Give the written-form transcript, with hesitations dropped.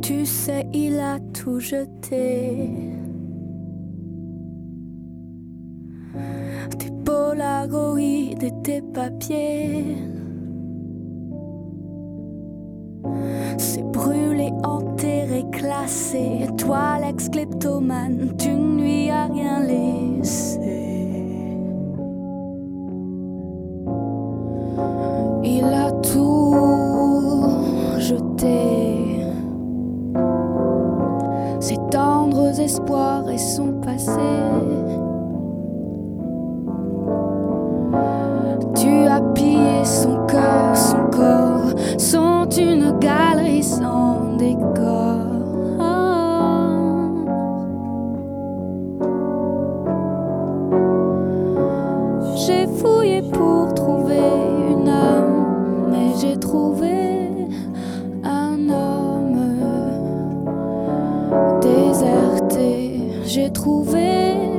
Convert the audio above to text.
Tu sais, il a tout jeté. Tes polaroïdes et tes papiers. C'est brûlé, enterré, classé. Toi, l'ex-kleptomane, tu ne lui as rien laissé. Il a tout jeté. Ses tendres espoirs et son passé. Tu as pillé son cœur, son corps, sont une galerie sans décor. J'ai fouillé pour trouver une âme, mais j'ai trouvé un homme déserté. J'ai trouvé